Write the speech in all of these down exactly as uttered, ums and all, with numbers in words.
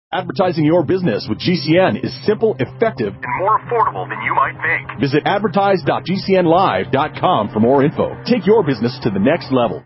Advertising your business with G C N is simple, effective, and more affordable than you might think. Visit advertise dot g c n live dot com for more info. Take your business to the next level.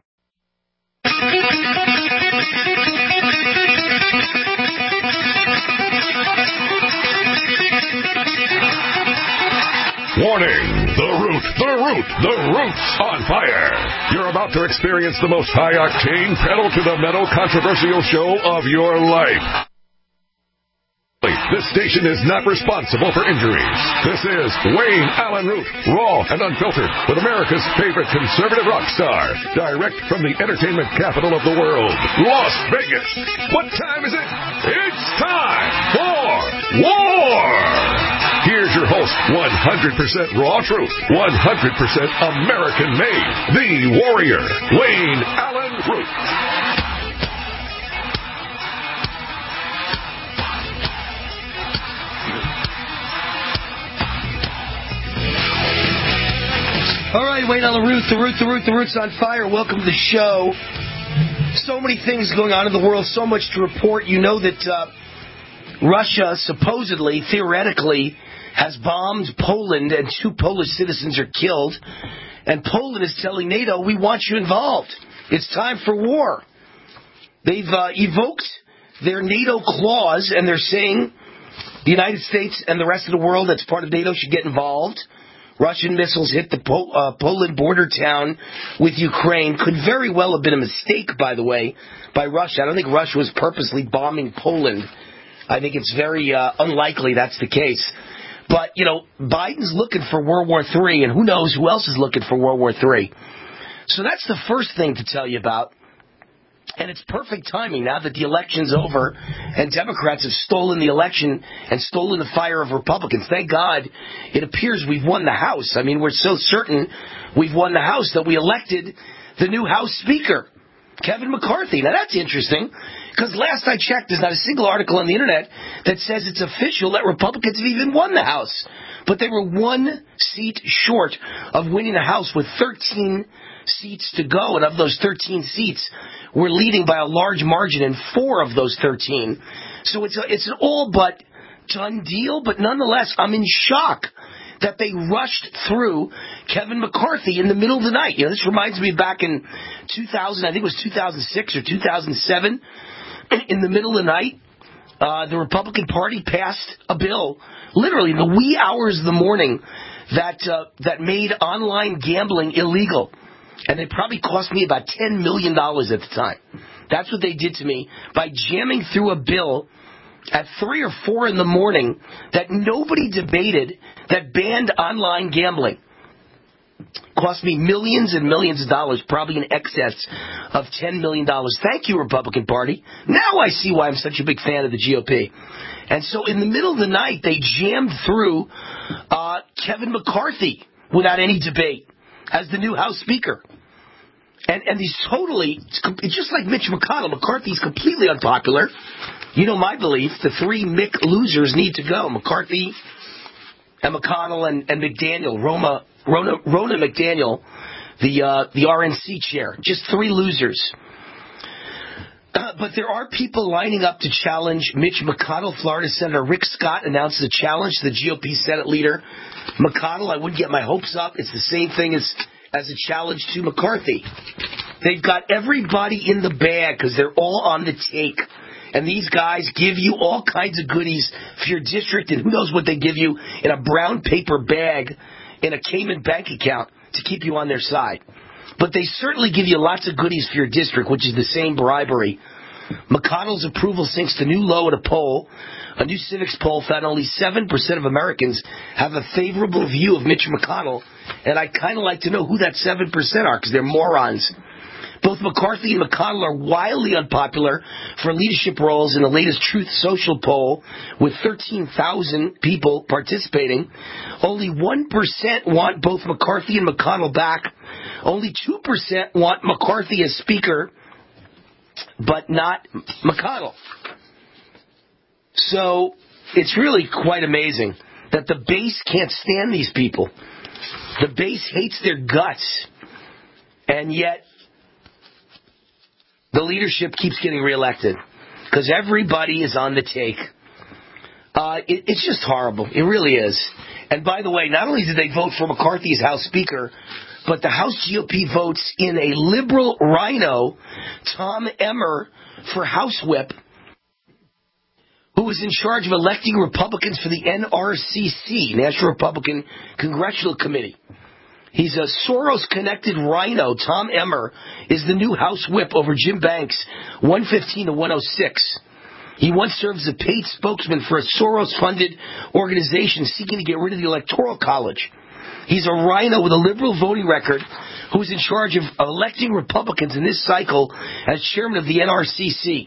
Warning! The Root, the Root, the Root's on fire! You're about to experience the most high-octane, pedal-to-the-metal controversial show of your life. This station is not responsible for injuries. This is Wayne Allen Root, raw and unfiltered, with America's favorite conservative rock star, direct from the entertainment capital of the world, Las Vegas. What time is it? It's time for war! Here's your host, one hundred percent raw truth, one hundred percent American-made, the warrior, Wayne Allen Root. All right, Wayne Allen Root, the Root, the Root, the Root's on fire. Welcome to the show. So many things going on in the world, so much to report. You know that uh, Russia supposedly, theoretically, has bombed Poland and two Polish citizens are killed. And Poland is telling NATO, we want you involved. It's time for war. They've uh, evoked their NATO clause, and they're saying the United States and the rest of the world that's part of NATO should get involved. Russian missiles hit the po- uh, Poland border town with Ukraine. Could very well have been a mistake, by the way, by Russia. I don't think Russia was purposely bombing Poland. I think it's very uh, unlikely that's the case. But, you know, Biden's looking for World War Three, and who knows who else is looking for World War Three. So that's the first thing to tell you about. And it's perfect timing now that the election's over and Democrats have stolen the election and stolen the fire of Republicans. Thank God it appears we've won the House. I mean, we're so certain we've won the House that we elected the new House Speaker, Kevin McCarthy. Now, that's interesting because last I checked, there's not a single article on the Internet that says it's official that Republicans have even won the House. But they were one seat short of winning the House with thirteen seats to go, and of those thirteen seats, we're leading by a large margin in four of those thirteen. So it's a, it's an all but done deal, but nonetheless, I'm in shock that they rushed through Kevin McCarthy in the middle of the night. You know, this reminds me back in two thousand, I think it was two thousand six or two thousand seven, in the middle of the night, uh, the Republican Party passed a bill, literally in the wee hours of the morning, that uh, that made online gambling illegal. And it probably cost me about ten million dollars at the time. That's what they did to me by jamming through a bill at three or four in the morning that nobody debated that banned online gambling. Cost me millions and millions of dollars, probably in excess of ten million dollars. Thank you, Republican Party. Now I see why I'm such a big fan of the G O P. And so in the middle of the night, they jammed through uh, Kevin McCarthy without any debate as the new House Speaker. And and he's totally, it's just like Mitch McConnell. McCarthy's completely unpopular. You know my belief, the three Mick losers need to go. McCarthy and McConnell and, and McDaniel, Roma, Rona, Rona McDaniel, the uh, the R N C chair. Just three losers. Uh, but there are people lining up to challenge Mitch McConnell. Florida Senator Rick Scott announced a challenge to the G O P Senate leader McConnell. I wouldn't get my hopes up. It's the same thing as, as a challenge to McCarthy. They've got everybody in the bag because they're all on the take. And these guys give you all kinds of goodies for your district, and who knows what they give you in a brown paper bag in a Cayman bank account to keep you on their side. But they certainly give you lots of goodies for your district, which is the same bribery. McConnell's approval sinks to new low at a poll. A new Civics poll found only seven percent of Americans have a favorable view of Mitch McConnell. And I'd kind of like to know who that seven percent are, because they're morons. Both McCarthy and McConnell are wildly unpopular for leadership roles in the latest Truth Social poll, with thirteen thousand people participating. Only one percent want both McCarthy and McConnell back. Only two percent want McCarthy as Speaker, but not McConnell. So it's really quite amazing that the base can't stand these people. The base hates their guts, and yet the leadership keeps getting reelected. because everybody is on the take. Uh, it, it's just horrible. It really is. And by the way, not only did they vote for McCarthy as House Speaker, but the House G O P votes in a liberal rhino, Tom Emmer, for House Whip, who was in charge of electing Republicans for the N R C C, National Republican Congressional Committee. He's a Soros-connected rhino. Tom Emmer is the new House Whip over Jim Banks, one fifteen to one oh six. He once served as a paid spokesman for a Soros-funded organization seeking to get rid of the Electoral College. He's a rhino with a liberal voting record who's in charge of electing Republicans in this cycle as chairman of the N R C C.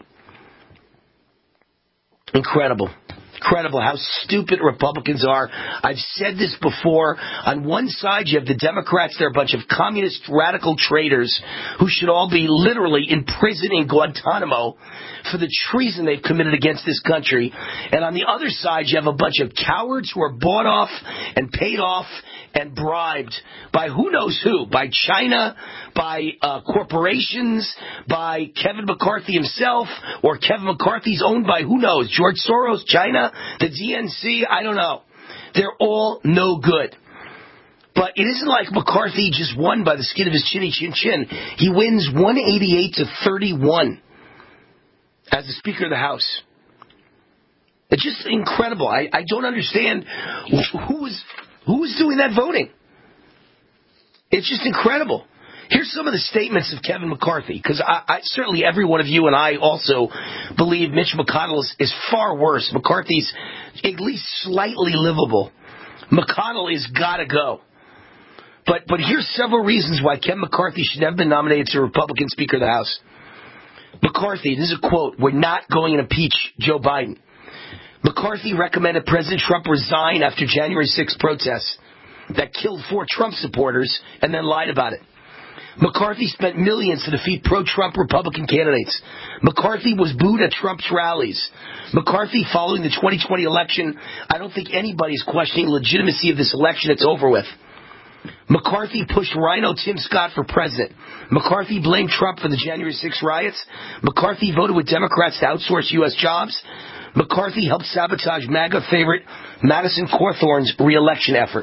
Incredible. Incredible how stupid Republicans are. I've said this before. On one side, you have the Democrats. They're a bunch of communist radical traitors who should all be literally in prison in Guantanamo for the treason they've committed against this country. And on the other side, you have a bunch of cowards who are bought off and paid off and bribed by who knows who, by China, by uh, corporations, by Kevin McCarthy himself, or Kevin McCarthy's owned by who knows, George Soros, China, the D N C, I don't know. They're all no good. But it isn't like McCarthy just won by the skin of his chinny chin chin. He wins one eighty-eight to thirty-one as the Speaker of the House. It's just incredible. I, I don't understand who was... Who was doing that voting? It's just incredible. Here's some of the statements of Kevin McCarthy, because I, I, certainly every one of you and I also believe Mitch McConnell is, is far worse. McCarthy's at least slightly livable. McConnell is gotta go. But but here's several reasons why Kevin McCarthy should never have been nominated to Republican Speaker of the House. McCarthy, this is a quote, "We're not going to impeach Joe Biden." McCarthy recommended President Trump resign after January sixth protests that killed four Trump supporters and then lied about it. McCarthy spent millions to defeat pro-Trump Republican candidates. McCarthy was booed at Trump's rallies. McCarthy, following the twenty twenty election, I don't think anybody's questioning the legitimacy of this election. It's over with. McCarthy pushed Rhino Tim Scott for president. McCarthy blamed Trump for the January sixth riots. McCarthy voted with Democrats to outsource U S jobs. McCarthy helped sabotage MAGA favorite Madison Cawthorn's re-election effort.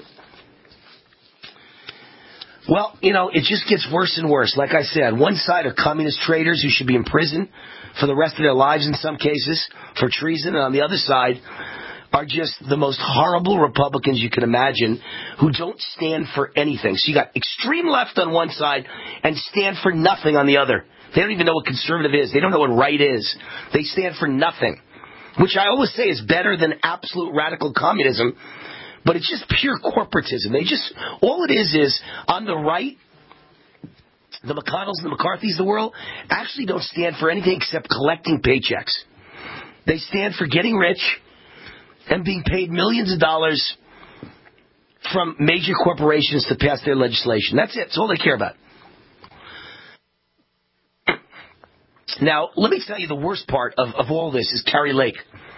Well, you know, it just gets worse and worse. Like I said, one side are communist traitors who should be in prison for the rest of their lives in some cases for treason. And on the other side are just the most horrible Republicans you can imagine who don't stand for anything. So you got extreme left on one side and stand for nothing on the other. They don't even know what conservative is. They don't know what right is. They stand for nothing, which I always say is better than absolute radical communism, but it's just pure corporatism. They just, all it is is, on the right, the McConnells and the McCarthys of the world actually don't stand for anything except collecting paychecks. They stand for getting rich and being paid millions of dollars from major corporations to pass their legislation. That's it. That's all they care about. Now, let me tell you the worst part of, of all this is Kari Lake.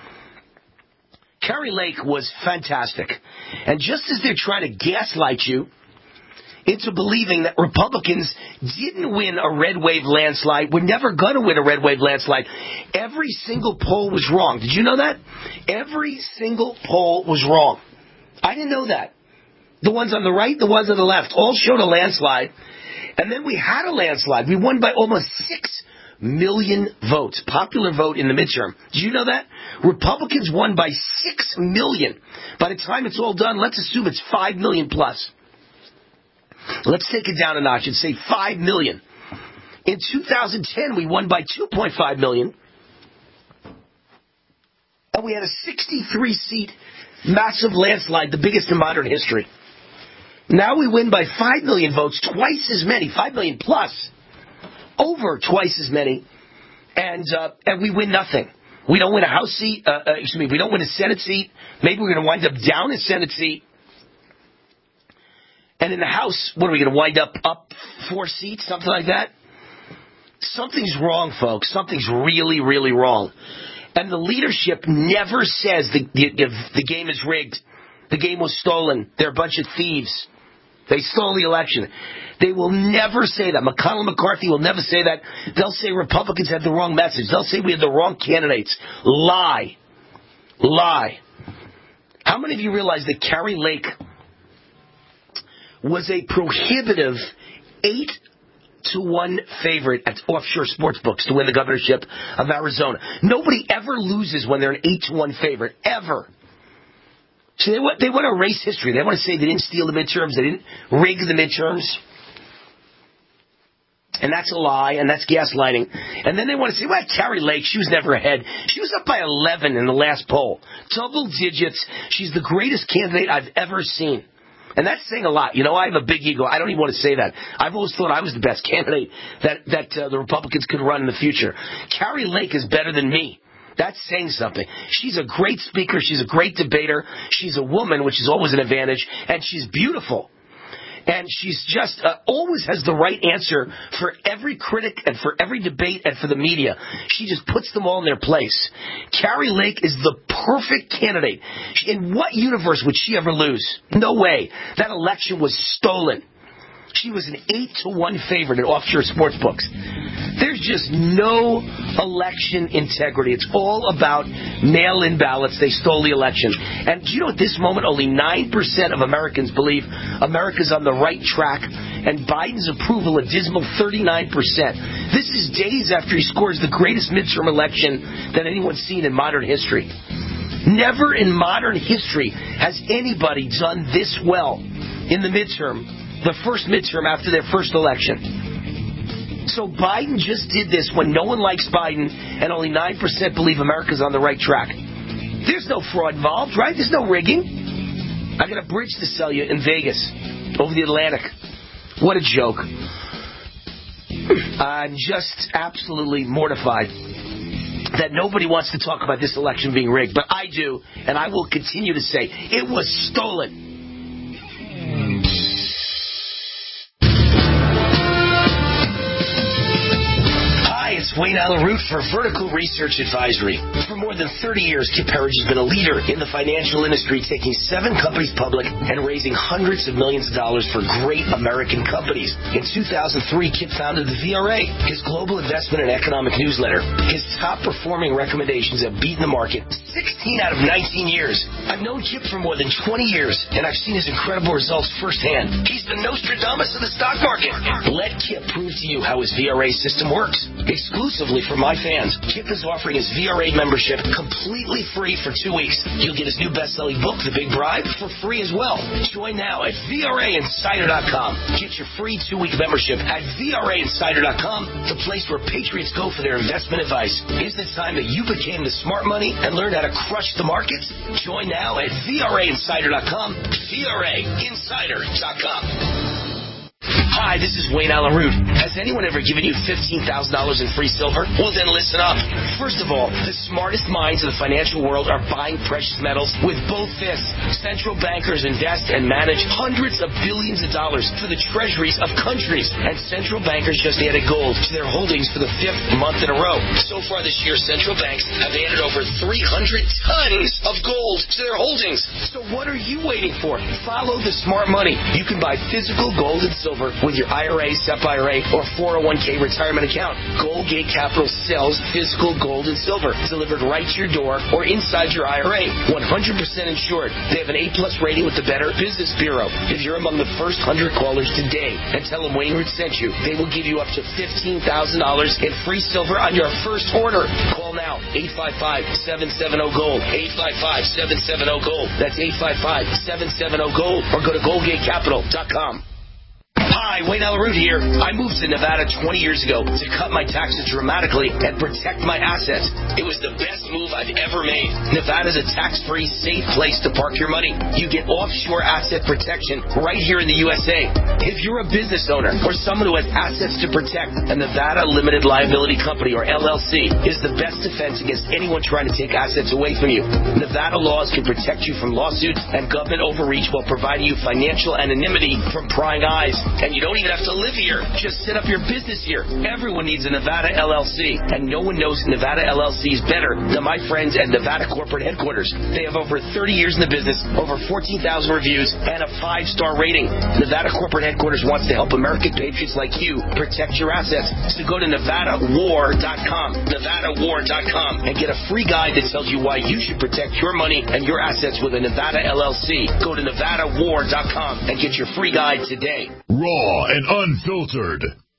Kari Lake was fantastic. And just as they're trying to gaslight you into believing that Republicans didn't win a red wave landslide, we're never going to win a red wave landslide, every single poll was wrong. Did you know that? Every single poll was wrong. I didn't know that. The ones on the right, the ones on the left, all showed a landslide. And then we had a landslide. We won by almost six million votes. Popular vote in the midterm. Did you know that? Republicans won by six million. By the time it's all done, let's assume it's five million plus. Let's take it down a notch and say five million. In two thousand ten, we won by two point five million. And we had a sixty-three seat massive landslide, the biggest in modern history. Now we win by five million votes, twice as many, five million plus. Over twice as many, and uh, and we win nothing. We don't win a House seat. Uh, uh, excuse me. We don't win a Senate seat. Maybe we're going to wind up down a Senate seat. And in the House, what are we going to wind up up four seats, something like that? Something's wrong, folks. Something's really, really wrong. And the leadership never says the the, the game is rigged. The game was stolen. They're a bunch of thieves. They stole the election. They will never say that. McConnell and McCarthy will never say that. They'll say Republicans had the wrong message. They'll say we had the wrong candidates. Lie. Lie. How many of you realize that Kari Lake was a prohibitive eight to one favorite at offshore sports books to win the governorship of Arizona? Nobody ever loses when they're an eight to one favorite, ever. So they want, they want to erase history. They want to say they didn't steal the midterms, they didn't rig the midterms. And that's a lie, and that's gaslighting. And then they want to say, well, Kari Lake, she was never ahead. She was up by eleven in the last poll. Double digits. She's the greatest candidate I've ever seen. And that's saying a lot. You know, I have a big ego. I don't even want to say that. I've always thought I was the best candidate that, that uh, the Republicans could run in the future. Kari Lake is better than me. That's saying something. She's a great speaker. She's a great debater. She's a woman, which is always an advantage. And she's beautiful. And she's just uh, always has the right answer for every critic and for every debate and for the media. She just puts them all in their place. Kari Lake is the perfect candidate. In what universe would she ever lose? No way. That election was stolen. She was an eight to one favorite at offshore sports books. There's just no election integrity. It's all about mail-in ballots. They stole the election. And do you know at this moment only nine percent of Americans believe America's on the right track, and Biden's approval a dismal thirty-nine percent. This is days after he scores the greatest midterm election that anyone's seen in modern history. Never in modern history has anybody done this well in the midterm, the first midterm after their first election. So Biden just did this when no one likes Biden and only nine percent believe America's on the right track. There's no fraud involved, right? There's no rigging. I got a bridge to sell you in Vegas over the Atlantic. What a joke. I'm just absolutely mortified that nobody wants to talk about this election being rigged. But I do, and I will continue to say it was stolen. It's Wayne Allen Root for Vertical Research Advisory. For more than thirty years, Kip Herriage has been a leader in the financial industry, taking seven companies public and raising hundreds of millions of dollars for great American companies. In two thousand three, Kip founded the V R A, his global investment and economic newsletter. His top-performing recommendations have beaten the market sixteen out of nineteen years. I've known Kip for more than twenty years, and I've seen his incredible results firsthand. He's the Nostradamus of the stock market. Let Kip prove to you how his V R A system works. Exclusively for my fans, Kip is offering his V R A membership completely free for two weeks. You'll get his new best-selling book, The Big Bribe, for free as well. Join now at V R A Insider dot com. Get your free two-week membership at V R A Insider dot com, the place where patriots go for their investment advice. Is it time that you became the smart money and learned how to crush the markets? Join now at V R A Insider dot com. V R A Insider dot com. Hi, this is Wayne Allen Root. Has anyone ever given you fifteen thousand dollars in free silver? Well, then listen up. First of all, the smartest minds of the financial world are buying precious metals with both fists. Central bankers invest and manage hundreds of billions of dollars for the treasuries of countries. And central bankers just added gold to their holdings for the fifth month in a row. So far this year, central banks have added over three hundred tons of gold to their holdings. So what are you waiting for? Follow the smart money. You can buy physical gold and silver with your I R A, S E P I R A, or four oh one k retirement account. Goldgate Capital sells physical gold and silver delivered right to your door or inside your I R A. one hundred percent insured. They have an A-plus rating with the Better Business Bureau. If you're among the first one hundred callers today and tell them Wayne Root sent you, they will give you up to fifteen thousand dollars in free silver on your first order. Call now, eight five five, seven seven zero, GOLD, eight five five, seven seven zero, GOLD. That's eight five five, seven seven zero, GOLD, or go to goldgate capital dot com. Hi, Wayne Allen Root here. I moved to Nevada twenty years ago to cut my taxes dramatically and protect my assets. It was the best move I've ever made. Nevada's a tax-free, safe place to park your money. You get offshore asset protection right here in the U S A. If you're a business owner or someone who has assets to protect, a Nevada Limited Liability Company, or L L C, is the best defense against anyone trying to take assets away from you. Nevada laws can protect you from lawsuits and government overreach while providing you financial anonymity from prying eyes. And And you don't even have to live here. Just set up your business here. Everyone needs a Nevada L L C, and no one knows Nevada L L C is better than my friends at Nevada Corporate Headquarters. They have over thirty years in the business, over fourteen thousand reviews, and a five-star rating. Nevada Corporate Headquarters wants to help American patriots like you protect your assets. So go to Nevada War dot com, Nevada War dot com, and get a free guide that tells you why you should protect your money and your assets with a Nevada L L C. Go to Nevada War dot com and get your free guide today. Raw and unfiltered.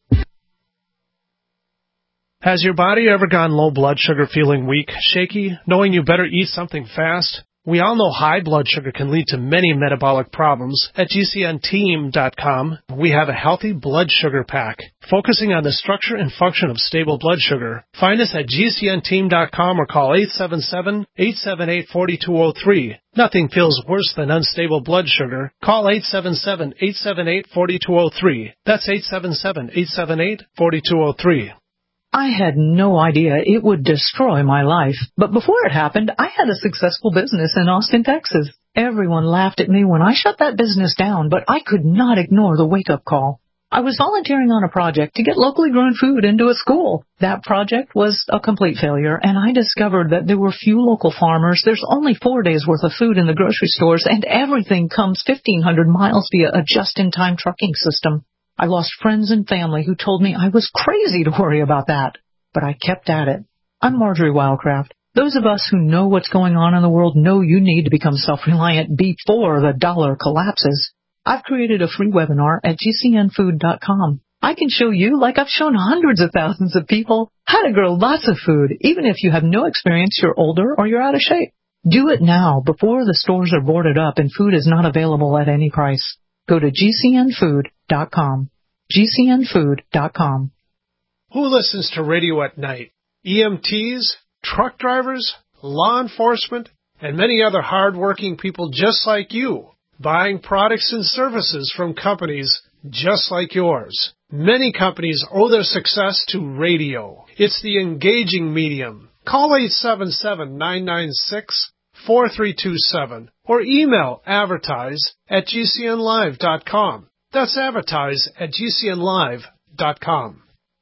Has your body ever gone low blood sugar, feeling weak, shaky, knowing you better eat something fast? We all know high blood sugar can lead to many metabolic problems. At G C N team dot com, we have a healthy blood sugar pack, focusing on the structure and function of stable blood sugar. Find us at G C N team dot com or call eight seven seven, eight seven eight, four two zero three. Nothing feels worse than unstable blood sugar. Call eight seven seven, eight seven eight, four two zero three. That's eight seven seven, eight seven eight, four two zero three. I had no idea it would destroy my life. But before it happened, I had a successful business in Austin, Texas. Everyone laughed at me when I shut that business down, but I could not ignore the wake-up call. I was volunteering on a project to get locally grown food into a school. That project was a complete failure, and I discovered that there were few local farmers. There's only four days' worth of food in the grocery stores, and everything comes fifteen hundred miles via a just-in-time trucking system. I lost friends and family who told me I was crazy to worry about that. But I kept at it. I'm Marjorie Wildcraft. Those of us who know what's going on in the world know you need to become self-reliant before the dollar collapses. I've created a free webinar at G C N food dot com. I can show you, like I've shown hundreds of thousands of people, how to grow lots of food, even if you have no experience, you're older, or you're out of shape. Do it now, before the stores are boarded up and food is not available at any price. Go to G C N food dot com. G C N food dot com. Who listens to radio at night? E M Ts, truck drivers, law enforcement, and many other hard-working people just like you, buying products and services from companies just like yours. Many companies owe their success to radio. It's the engaging medium. Call eight seven seven, nine nine six, four three two seven or email advertise at G C N live dot com. That's advertise at G C N live dot com.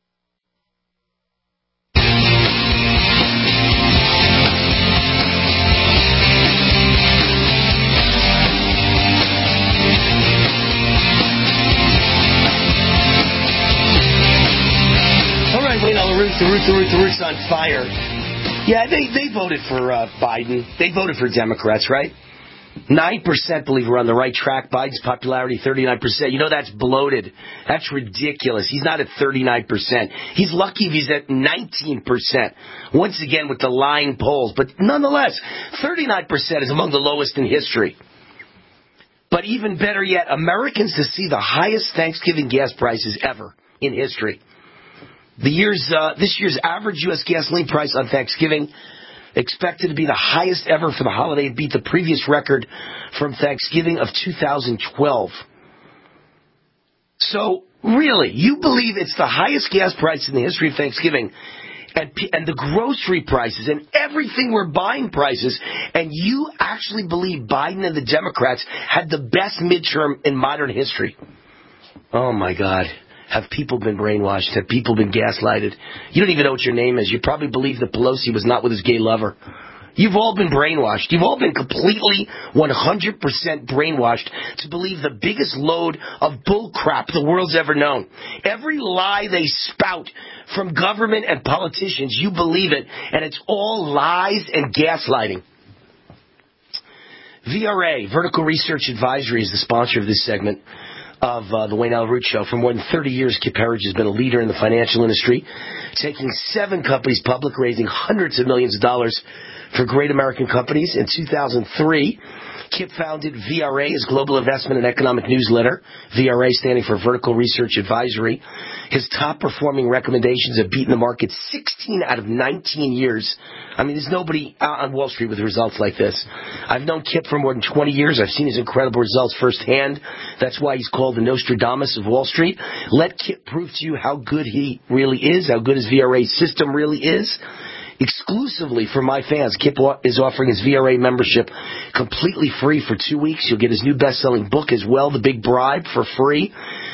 All right, Wayne LaRoute, the Root, the Root, the Root's on fire. Yeah, they, they voted for uh, Biden. They voted for Democrats, right? nine percent believe we're on the right track. Biden's popularity, thirty-nine percent. You know, that's bloated. That's ridiculous. He's not at thirty-nine percent. He's lucky if he's at nineteen percent. Once again with the lying polls. But nonetheless, thirty-nine percent is among the lowest in history. But even better yet, Americans to see the highest Thanksgiving gas prices ever in history. The year's, uh, this year's average U S gasoline price on Thanksgiving expected to be the highest ever for the holiday. It beat the previous record from Thanksgiving of two thousand twelve. So, really, you believe it's the highest gas price in the history of Thanksgiving, and, and the grocery prices and everything we're buying prices, and you actually believe Biden and the Democrats had the best midterm in modern history. Oh, my God. Have people been brainwashed? Have people been gaslighted? You don't even know what your name is. You probably believe that Pelosi was not with his gay lover. You've all been brainwashed. You've all been completely one hundred percent brainwashed to believe the biggest load of bullcrap the world's ever known. Every lie they spout from government and politicians, you believe it, and it's all lies and gaslighting. V R A, Vertical Research Advisory, is the sponsor of this segment of uh, the Wayne LaRoute Show. For more than thirty years, Kip Herriage has been a leader in the financial industry, taking seven companies public, raising hundreds of millions of dollars for great American companies. In two thousand three, Kip founded V R A, his global investment and economic newsletter, V R A standing for Vertical Research Advisory. His top-performing recommendations have beaten the market sixteen out of nineteen years. I mean, there's nobody on Wall Street with results like this. I've known Kip for more than twenty years. I've seen his incredible results firsthand. That's why he's called the Nostradamus of Wall Street. Let Kip prove to you how good he really is, how good his V R A system really is. Exclusively for my fans, Kip is offering his V R A membership completely free for two weeks. You'll get his new best-selling book as well, The Big Bribe, for free.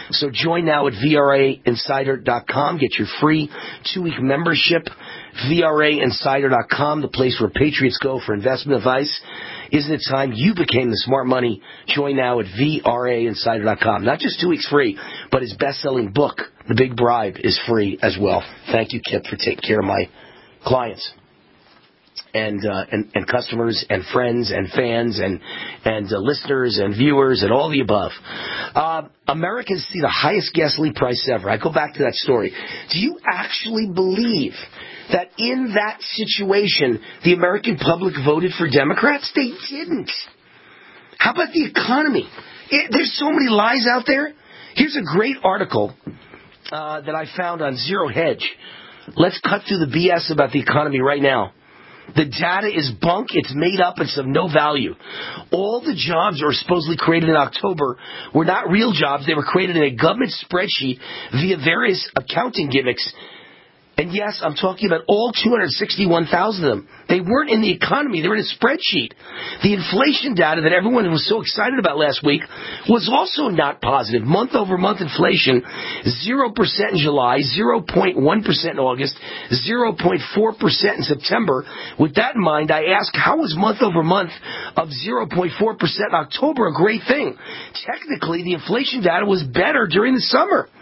So join now at V R A insider dot com. Get your free two-week membership. V R A insider dot com, the place where patriots go for investment advice. Isn't it time you became the smart money? Join now at V R A insider dot com. Not just two weeks free, but his best-selling book, The Big Bribe, is free as well. Thank you, Kip, for taking care of my clients. And, uh, and and customers and friends and fans and and uh, listeners and viewers and all the above. Uh, Americans see the highest gasoline price ever. I go back to that story. Do you actually believe that in that situation the American public voted for Democrats? They didn't. How about the economy? It, there's so many lies out there. Here's a great article uh, that I found on Zero Hedge. Let's cut through the B S about the economy right now. The data is bunk. It's made up. It's of no value. All the jobs that were supposedly created in October were not real jobs. They were created in a government spreadsheet via various accounting gimmicks. And yes, I'm talking about all two hundred sixty-one thousand of them. They weren't in the economy. They were in a spreadsheet. The inflation data that everyone was so excited about last week was also not positive. Month-over-month inflation, zero percent in July, zero point one percent in August, zero point four percent in September. With that in mind, I ask, how was month-over-month of zero point four percent in October a great thing? Technically, the inflation data was better during the summer.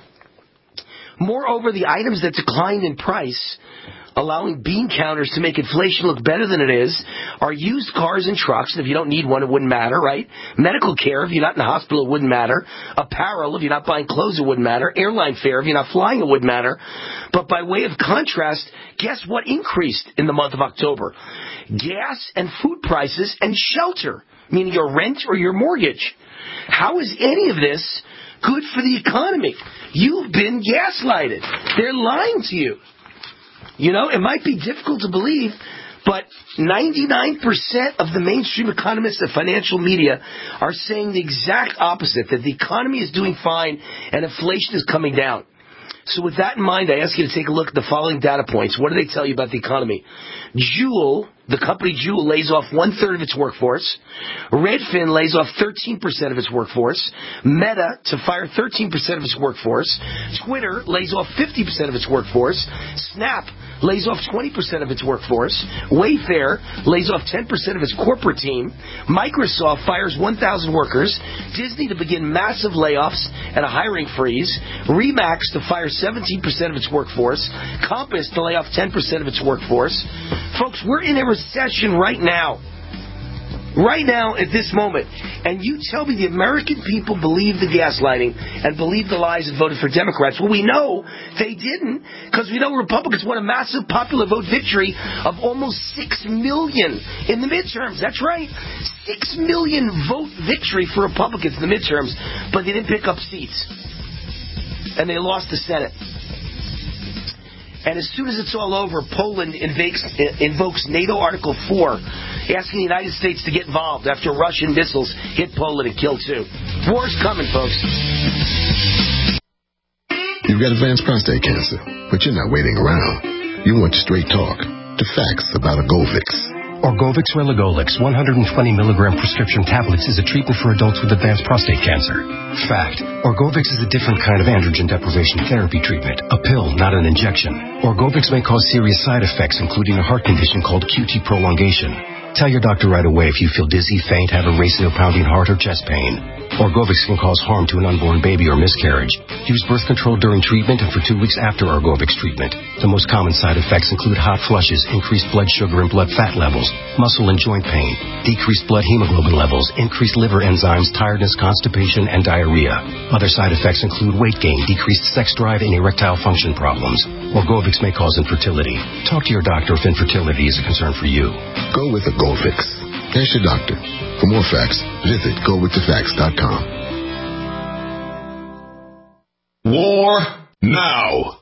Moreover, the items that declined in price, allowing bean counters to make inflation look better than it is, are used cars and trucks. And if you don't need one, it wouldn't matter, right? Medical care, if you're not in the hospital, it wouldn't matter. Apparel, if you're not buying clothes, it wouldn't matter. Airline fare, if you're not flying, it wouldn't matter. But by way of contrast, guess what increased in the month of October? Gas and food prices and shelter, meaning your rent or your mortgage. How is any of this good for the economy? You've been gaslighted. They're lying to you. You know, it might be difficult to believe, but ninety-nine percent of the mainstream economists and financial media are saying the exact opposite, that the economy is doing fine and inflation is coming down. So with that in mind, I ask you to take a look at the following data points. What do they tell you about the economy? Juul, the company Juul, lays off one-third of its workforce. Redfin lays off thirteen percent of its workforce. Meta to fire thirteen percent of its workforce. Twitter lays off fifty percent of its workforce. Snap lays off twenty percent of its workforce. Wayfair lays off ten percent of its corporate team. Microsoft fires one thousand workers. Disney to begin massive layoffs and a hiring freeze. Remax to fire seventeen percent of its workforce. Compass to lay off ten percent of its workforce. Folks, we're in a recession right now. Right now, at this moment. And you tell me the American people believe the gaslighting and believe the lies and voted for Democrats. Well, we know they didn't, because we know Republicans won a massive popular vote victory of almost six million in the midterms. That's right. Six million vote victory for Republicans in the midterms, but they didn't pick up seats. And they lost the Senate. And as soon as it's all over, Poland invokes, invokes NATO Article four, asking the United States to get involved after Russian missiles hit Poland and killed two. War's coming, folks. You've got advanced prostate cancer, but you're not waiting around. You want straight talk, the facts about Orgovix. Orgovix Relugolix one hundred twenty milligram prescription tablets is a treatment for adults with advanced prostate cancer. Fact: Orgovix is a different kind of androgen deprivation therapy treatment, a pill, not an injection. Orgovix may cause serious side effects, including a heart condition called Q T prolongation. Tell your doctor right away if you feel dizzy, faint, have a racing or pounding heart, or chest pain. Orgovix can cause harm to an unborn baby or miscarriage. Use birth control during treatment and for two weeks after Orgovix treatment. The most common side effects include hot flushes, increased blood sugar and blood fat levels, muscle and joint pain, decreased blood hemoglobin levels, increased liver enzymes, tiredness, constipation, and diarrhea. Other side effects include weight gain, decreased sex drive, and erectile function problems. Orgovix may cause infertility. Talk to your doctor if infertility is a concern for you. Go with Orgovix. Ask your doctor. For more facts, visit go with the facts dot com. War now.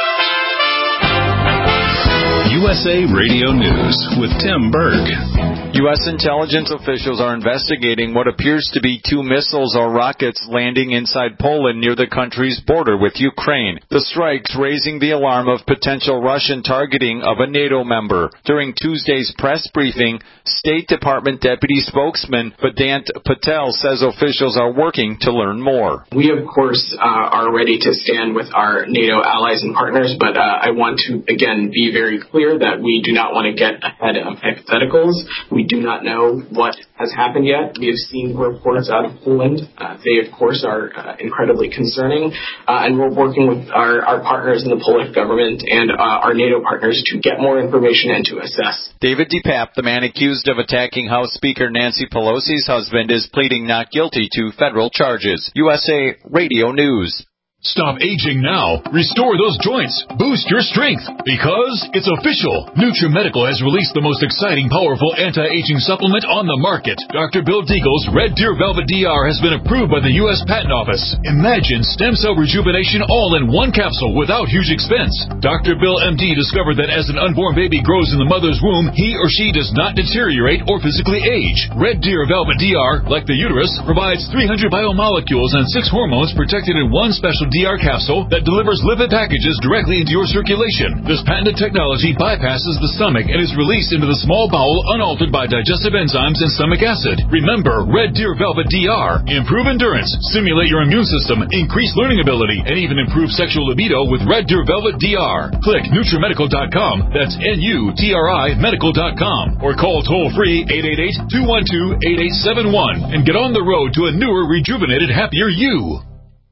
U S A Radio News with Tim Berg. U S intelligence officials are investigating what appears to be two missiles or rockets landing inside Poland near the country's border with Ukraine. The strikes raising the alarm of potential Russian targeting of a NATO member. During Tuesday's press briefing, State Department Deputy Spokesman Vedant Patel says officials are working to learn more. We, of course, uh, are ready to stand with our NATO allies and partners, but uh, I want to, again, be very clear that we do not want to get ahead of hypotheticals. We do not know what has happened yet. We have seen reports out of Poland. Uh, they, of course, are uh, incredibly concerning, uh, and we're working with our, our partners in the Polish government and uh, our NATO partners to get more information and to assess. David DePape, the man accused of attacking House Speaker Nancy Pelosi's husband, is pleading not guilty to federal charges. U S A Radio News. Stop aging now. Restore those joints. Boost your strength. Because it's official. NutriMedical has released the most exciting, powerful anti-aging supplement on the market. Doctor Bill Deagle's Red Deer Velvet D R has been approved by the U S Patent Office. Imagine stem cell rejuvenation all in one capsule without huge expense. Doctor Bill M D discovered that as an unborn baby grows in the mother's womb, he or she does not deteriorate or physically age. Red Deer Velvet D R, like the uterus, provides three hundred biomolecules and six hormones protected in one special D R capsule that delivers lipid packages directly into your circulation. This patented technology bypasses the stomach and is released into the small bowel unaltered by digestive enzymes and stomach acid. Remember, Red Deer Velvet D R. Improve endurance, stimulate your immune system, increase learning ability, and even improve sexual libido with Red Deer Velvet D R. Click NutriMedical dot com, that's N U T R I medical dot com, or call toll-free eight eight eight, two one two, eight eight seven one and get on the road to a newer, rejuvenated, happier you.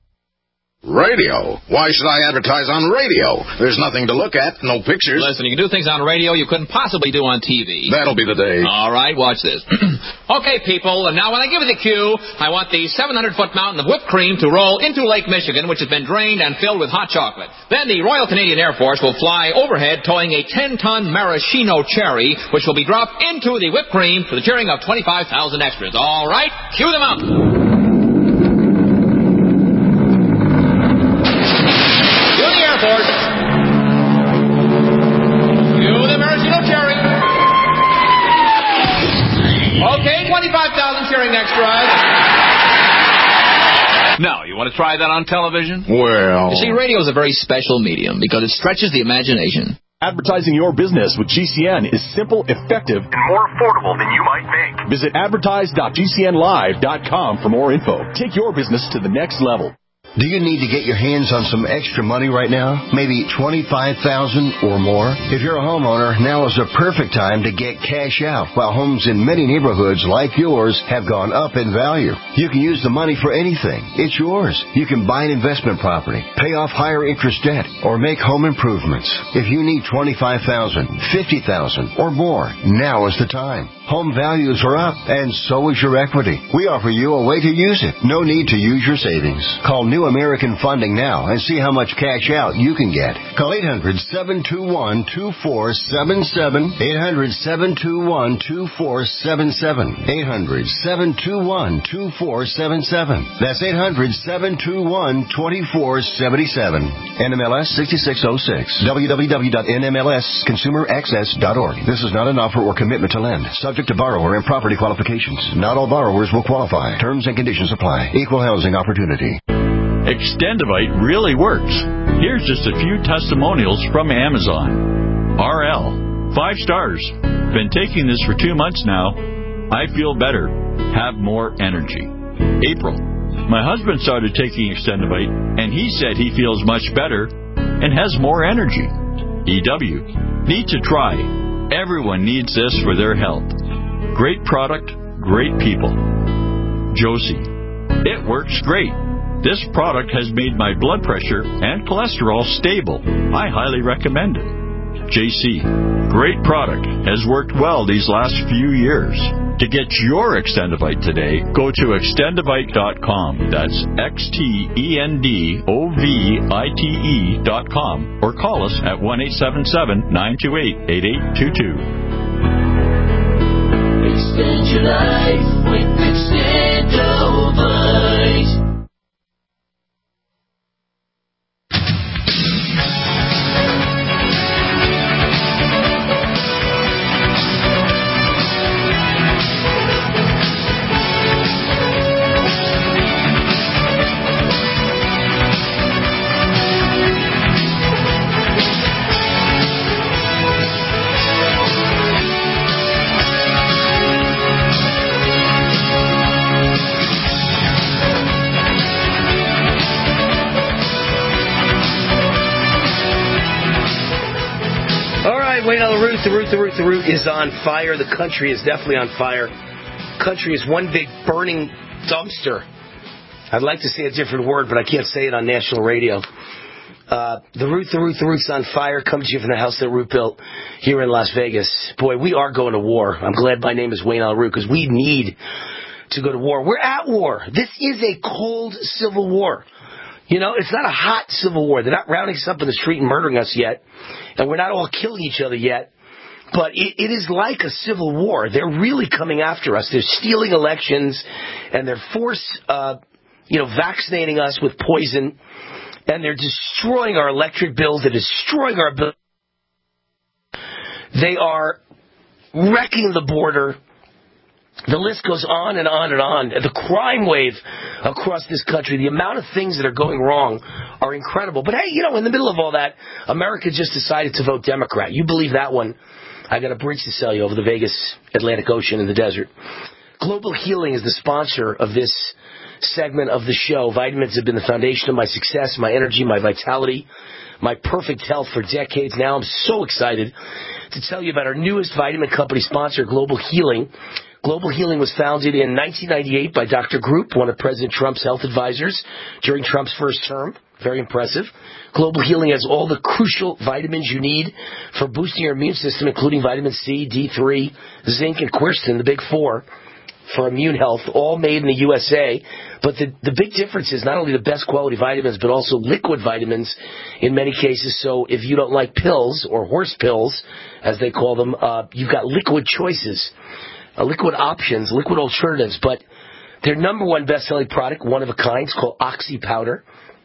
Radio? Why should I advertise on radio? There's nothing to look at, no pictures. Listen, you can do things on radio you couldn't possibly do on T V. That'll be the day. All right, watch this. Okay, people, and now when I give you the cue, I want the seven hundred foot mountain of whipped cream to roll into Lake Michigan, which has been drained and filled with hot chocolate. Then the Royal Canadian Air Force will fly overhead towing a ten ton maraschino cherry, which will be dropped into the whipped cream for the cheering of twenty-five thousand extras. All right, cue them up. twenty-five thousand cheering extras. Now, you want to try that on television? Well... You see, radio is a very special medium because it stretches the imagination. Advertising your business with G C N is simple, effective, and more affordable than you might think. Visit advertise dot G C N live dot com for more info. Take your business to the next level. Do you need to get your hands on some extra money right now? Maybe twenty-five thousand dollars or more? If you're a homeowner, now is the perfect time to get cash out while homes in many neighborhoods like yours have gone up in value. You can use the money for anything. It's yours. You can buy an investment property, pay off higher interest debt, or make home improvements. If you need twenty-five thousand dollars, fifty thousand dollars or more, now is the time. Home values are up, and so is your equity. We offer you a way to use it. No need to use your savings. Call New American Funding now and see how much cash out you can get. Call eight hundred, seven two one, two four seven seven, eight hundred, seven two one, two four seven seven, eight hundred, seven two one, two four seven seven. That's eight hundred, seven two one, two four seven seven. N M L S sixty-six oh six. w w w dot n m l s consumer access dot org. This is not an offer or commitment to lend. Subject to borrower and property qualifications. Not all borrowers will qualify. Terms and conditions apply. Equal housing opportunity. Extendivite really works. Here's just a few testimonials from Amazon. R L, five stars. Been taking this for two months now. I feel better. Have more energy. April, my husband started taking Extendivite, and he said he feels much better and has more energy. E W, need to try. Everyone needs this for their health. Great product, great people. Josie, it works great. This product has made my blood pressure and cholesterol stable. I highly recommend it. J C, great product. Has worked well these last few years. To get your Extendivite today, go to extendivite dot com. That's X T E N D O V I T E dot com. Or call us at one eight seven seven, nine two eight, eight eight two two. Extend your life with Extendivite. right, Wayne on the Root. The Root, the Root, the Root is on fire. The country is definitely on fire. Country is one big burning dumpster. I'd like to say a different word, but I can't say it on national radio. Uh, the Root, the Root, the Root's on fire. Comes to you from the house that Root built here in Las Vegas. Boy, we are going to war. I'm glad my name is Wayne on the Root because we need to go to war. We're at war. This is a cold civil war. You know, it's not a hot civil war. They're not rounding us up in the street and murdering us yet. And we're not all killing each other yet. But it, it is like a civil war. They're really coming after us. They're stealing elections. And they're force, uh, you know, vaccinating us with poison. And they're destroying our electric bills. They're destroying our bills. They are wrecking the border. The list goes on and on and on. The crime wave across this country, the amount of things that are going wrong are incredible. But hey, you know, in the middle of all that, America just decided to vote Democrat. You believe that one? I got a bridge to sell you over the Vegas Atlantic Ocean in the desert. Global Healing is the sponsor of this segment of the show. Vitamins have been the foundation of my success, my energy, my vitality, my perfect health for decades now. I'm so excited to tell you about our newest vitamin company sponsor, Global Healing. Global Healing was founded in nineteen ninety-eight by Doctor Group, one of President Trump's health advisors during Trump's first term. Very impressive. Global Healing has all the crucial vitamins you need for boosting your immune system, including vitamin C, D three, zinc, and quercetin, the big four, for immune health, all made in the U S A. But the, the big difference is not only the best quality vitamins, but also liquid vitamins in many cases. So if you don't like pills, or horse pills, as they call them, uh, you've got liquid choices. Uh, liquid options, liquid alternatives, but their number one best-selling product, one of a kind, is called Oxy Powder.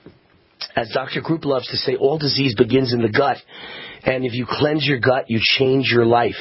As Doctor Group loves to say, all disease begins in the gut, and if you cleanse your gut, you change your life.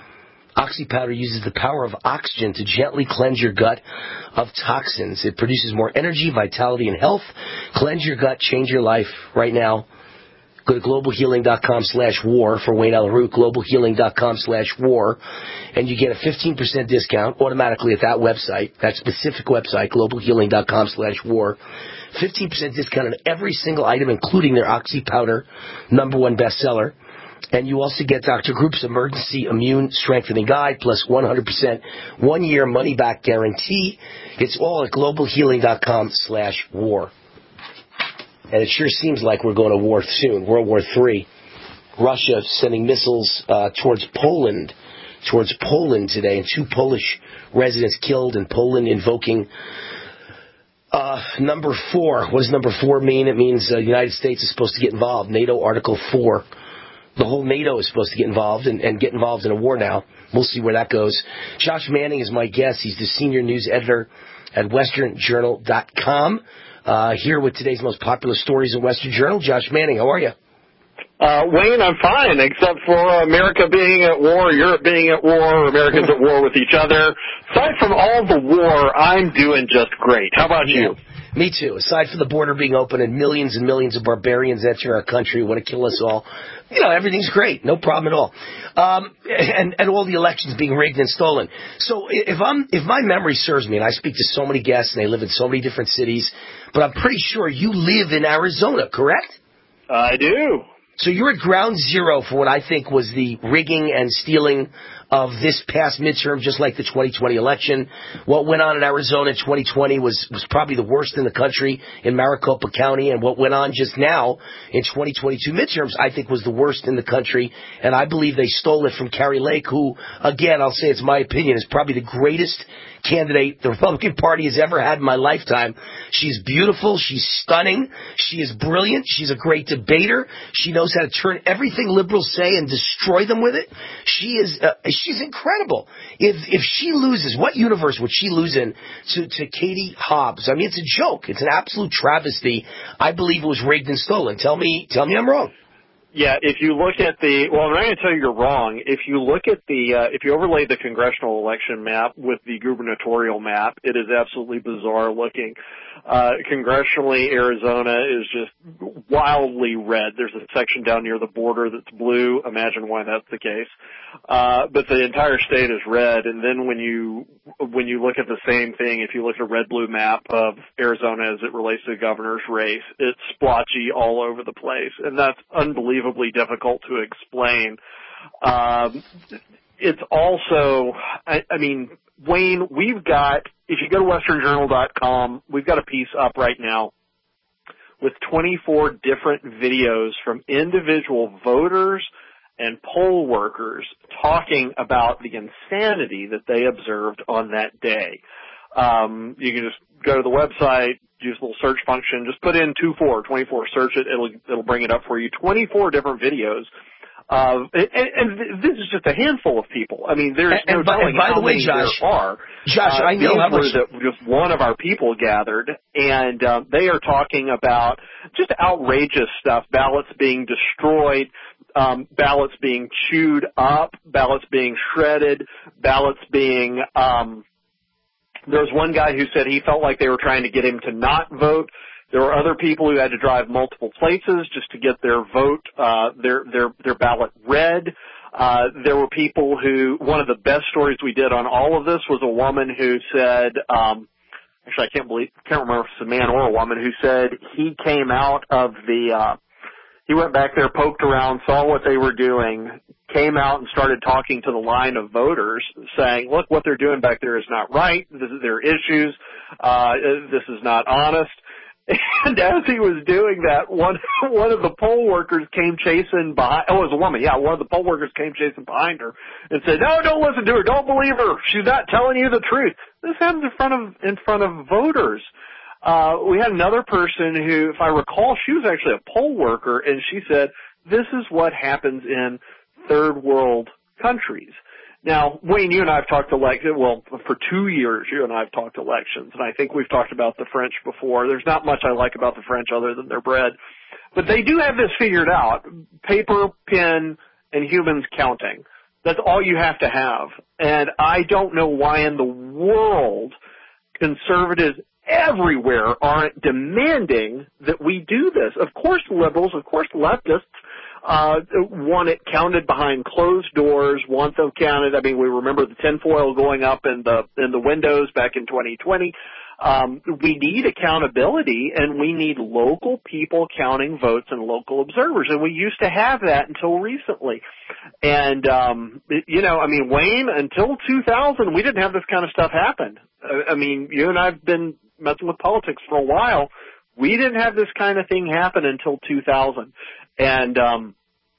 Oxy Powder uses the power of oxygen to gently cleanse your gut of toxins. It produces more energy, vitality, and health. Cleanse your gut, change your life right now. Go to globalhealing.com slash war for Wayne Allyn Root, globalhealing.com slash war, and you get a fifteen percent discount automatically at that website, that specific website, globalhealing.com slash war. fifteen percent discount on every single item, including their Oxy Powder, number one bestseller. And you also get Doctor Group's Emergency Immune Strengthening Guide, plus one hundred percent one-year money-back guarantee. It's all at globalhealing.com slash war. And it sure seems like we're going to war soon, World War Three. Russia sending missiles uh, towards Poland, towards Poland today, and two Polish residents killed in Poland, invoking uh, number four. What does number four mean? It means uh, the United States is supposed to get involved. NATO Article four. The whole NATO is supposed to get involved and, and get involved in a war now. We'll see where that goes. Josh Manning is my guest. He's the senior news editor at western journal dot com. Uh, here with today's most popular stories in Western Journal. Josh Manning, how are you? Uh, Wayne, I'm fine, except for America being at war, Europe being at war, Americans at war with each other. Aside from all the war, I'm doing just great. How about yeah. you? Me too. Aside from the border being open and millions and millions of barbarians enter our country who want to kill us all, you know, everything's great. No problem at all. Um, and, and all the elections being rigged and stolen. So if I'm, if my memory serves me, and I speak to so many guests and they live in so many different cities, but I'm pretty sure you live in Arizona, correct? I do. So you're at ground zero for what I think was the rigging and stealing of this past midterm, just like the twenty twenty election. What went on in Arizona in twenty twenty was, was probably the worst in the country in Maricopa County, and what went on just now in twenty twenty-two midterms, I think was the worst in the country, and I believe they stole it from Kari Lake, who, again, I'll say it's my opinion, is probably the greatest candidate the Republican Party has ever had in my lifetime. She's beautiful. She's stunning. She is brilliant. She's a great debater. She knows how to turn everything liberals say and destroy them with it. She is, uh, she's incredible. If, if she loses, what universe would she lose in to, to Katie Hobbs? I mean, it's a joke. It's an absolute travesty. I believe it was rigged and stolen. Tell me, tell me I'm wrong. Yeah, if you look at the, well, I'm not going to tell you you're wrong. If you look at the, uh, if you overlay the congressional election map with the gubernatorial map, it is absolutely bizarre looking. Uh, congressionally, Arizona is just wildly red. There's a section down near the border that's blue. Imagine why that's the case. Uh, but the entire state is red. And then when you, when you look at the same thing, if you look at a red-blue map of Arizona as it relates to the governor's race, it's splotchy all over the place. And that's unbelievably difficult to explain. Um, it's also, I, I mean, Wayne, we've got, if you go to western journal dot com, we've got a piece up right now with twenty-four different videos from individual voters and poll workers talking about the insanity that they observed on that day. Um, you can just go to the website, use a little search function, just put in two four, twenty-four, search it, it'll, it'll bring it up for you. twenty-four different videos. Uh, and, and this is just a handful of people. I mean, there's and, no and by, telling and by how the way, many Josh, there are. Josh, uh, I know how much. That just one of our people gathered, and uh, they are talking about just outrageous stuff, ballots being destroyed, um, ballots being chewed up, ballots being shredded, ballots being... Um, there was one guy who said he felt like they were trying to get him to not vote. There were other people who had to drive multiple places just to get their vote, uh, their, their, their ballot read. Uh, there were people who, one of the best stories we did on all of this was a woman who said, um, actually I can't believe, can't remember if it's a man or a woman who said he came out of the, uh, he went back there, poked around, saw what they were doing, came out and started talking to the line of voters saying, look, what they're doing back there is not right. This is their issues. Uh, this is not honest. And as he was doing that, one one of the poll workers came chasing behind. Oh, it was a woman. Yeah, one of the poll workers came chasing behind her and said, "No, don't listen to her. Don't believe her. She's not telling you the truth." This happened in front of in front of voters. Uh, we had another person who, if I recall, she was actually a poll worker, and she said, "This is what happens in third world countries." Now, Wayne, you and I have talked elections, well, for two years you and I have talked elections, and I think we've talked about the French before. There's not much I like about the French other than their bread. But they do have this figured out, paper, pen, and humans counting. That's all you have to have. And I don't know why in the world conservatives everywhere aren't demanding that we do this. Of course liberals, of course leftists, Uh, want it counted behind closed doors, want them counted. I mean, we remember the tinfoil going up in the, in the windows back in twenty twenty. Um, we need accountability, and we need local people counting votes and local observers, and we used to have that until recently. And, um, you know, I mean, Wayne, until two thousand, we didn't have this kind of stuff happen. I mean, you and I have been messing with politics for a while. We didn't have this kind of thing happen until two thousand. And um,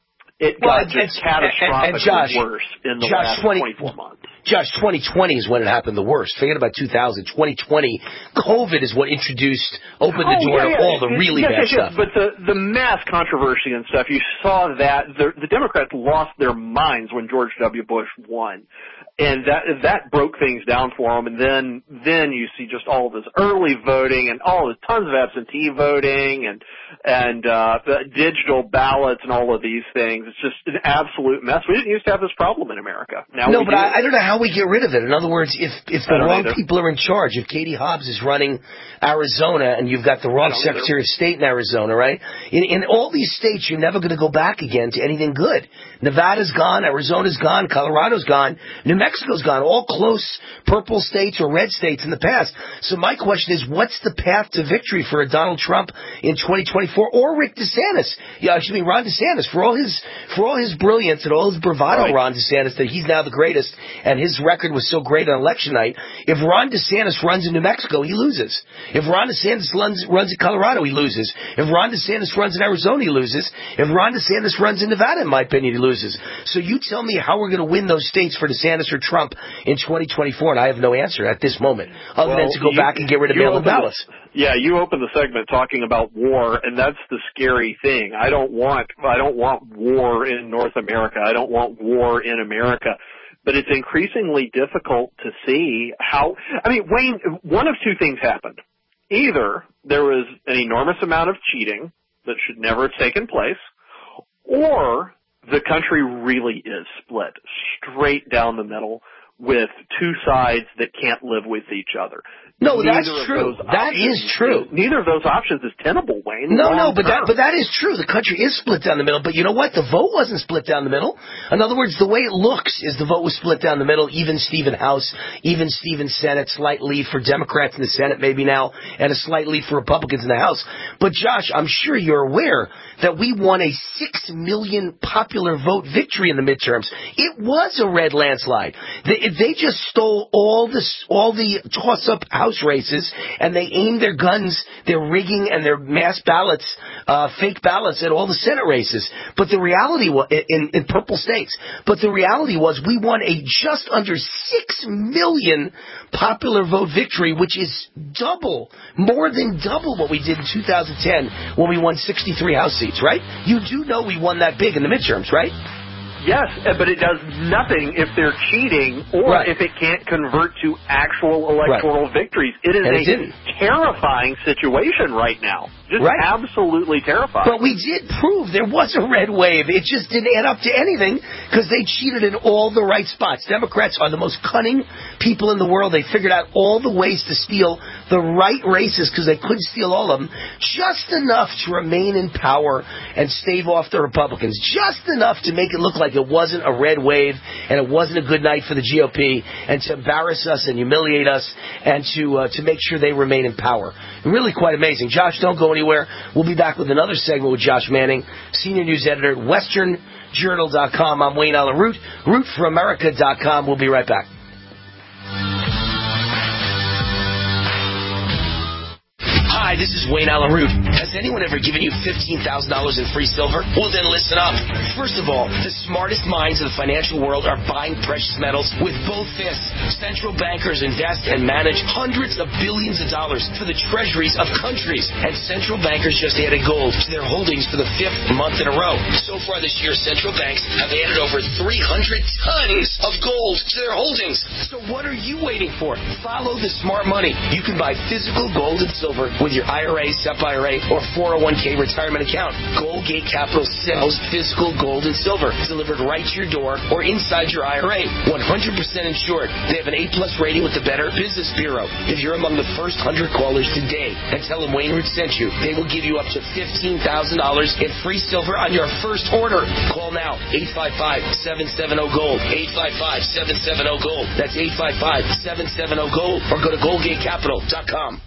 it well, got just catastrophically Josh, worse in the Josh, last twenty, twenty-four months. Josh, twenty twenty is when it happened the worst. Forget about two thousand. twenty twenty, COVID is what introduced, opened the oh, door yeah, yeah. to all the really yes, bad yes, stuff. Yes. But the, the mass controversy and stuff, you saw that. The, the Democrats lost their minds when George W. Bush won. And that that broke things down for them. And then then you see just all this early voting and all the tons of absentee voting and and uh, the digital ballots and all of these things. It's just an absolute mess. We didn't used to have this problem in America. Now no, we but do. I, I don't know how we get rid of it. In other words, if if the wrong either. people are in charge, if Katie Hobbs is running Arizona and you've got the wrong Secretary of State in Arizona, right? In, in all these states, you're never going to go back again to anything good. Nevada's gone, Arizona's gone, Colorado's gone, New Mexico's gone, all close purple states or red states in the past. So my question is, what's the path to victory for a Donald Trump in twenty twenty-four or Rick DeSantis? Yeah, excuse me, Ron DeSantis. For all his for all his brilliance and all his bravado, right. Ron DeSantis, that he's now the greatest, and his record was so great on election night. If Ron DeSantis runs in New Mexico, he loses. If Ron DeSantis runs, runs in Colorado, he loses. If Ron DeSantis runs in Arizona, he loses. If Ron DeSantis runs in Nevada, in my opinion, he loses. So you tell me how we're going to win those states for DeSantis or Trump in twenty twenty-four, and I have no answer at this moment, other well, than to go you, back and get rid of mail-in ballots. Yeah, you opened the segment talking about war, and that's the scary thing. I don't want, I don't want war in North America. I don't want war in America. But it's increasingly difficult to see how, I mean, Wayne, one of two things happened. Either there was an enormous amount of cheating that should never have taken place, or the country really is split straight down the middle. with two sides that can't live with each other. No, Neither that's true. That options, is true. Neither of those options is tenable, Wayne. No, no, but that, but that is true. The country is split down the middle. But you know what? The vote wasn't split down the middle. In other words, the way it looks is the vote was split down the middle. Even Steven House, even Steven Senate, slight lead for Democrats in the Senate maybe now, and a slight lead for Republicans in the House. But Josh, I'm sure you're aware that we won a six million popular vote victory in the midterms. It was a red landslide. They, they just stole all the all the toss-up House races, and they aimed their guns, their rigging, and their mass ballots, uh, fake ballots at all the Senate races. But the reality was, in, in purple states, but the reality was we won a just under six million popular vote victory, which is double, more than double what we did in two thousand ten when we won sixty-three House seats, right? You do know we won that big in the midterms, right? Yes, but it does nothing if they're cheating or right. if it can't convert to actual electoral right. victories. It is and a it terrifying situation right now. Just right. absolutely terrifying. But we did prove there was a red wave. It just didn't add up to anything because they cheated in all the right spots. Democrats are the most cunning people in the world. They figured out all the ways to steal the right races because they couldn't steal all of them, just enough to remain in power and stave off the Republicans, just enough to make it look like it wasn't a red wave and it wasn't a good night for the G O P, and to embarrass us and humiliate us and to uh, to make sure they remain in power. Really quite amazing. Josh, don't go anywhere. We'll be back with another segment with Josh Manning, Senior News Editor at Western Journal dot com. I'm Wayne Allen Root, root for America dot com. We'll be right back. Hi, this is Wayne Allen Root. Has anyone ever given you fifteen thousand dollars in free silver? Well, then listen up. First of all, the smartest minds of the financial world are buying precious metals with both fists. Central bankers invest and manage hundreds of billions of dollars for the treasuries of countries. And central bankers just added gold to their holdings for the fifth month in a row. So far this year, central banks have added over three hundred tons of gold to their holdings. So what are you waiting for? Follow the smart money. You can buy physical gold and silver with your I R A, S E P I R A, or four oh one k retirement account. Goldgate Capital sells physical gold and silver delivered right to your door or inside your I R A. one hundred percent insured. They have an A-plus rating with the Better Business Bureau. If you're among the first one hundred callers today and tell them Wayne Root sent you, they will give you up to fifteen thousand dollars in free silver on your first order. Call now, eight five five, seven seven zero, GOLD, eight five five, seven seven zero, GOLD. That's eight five five, seven seven zero, GOLD, or go to goldgate capital dot com.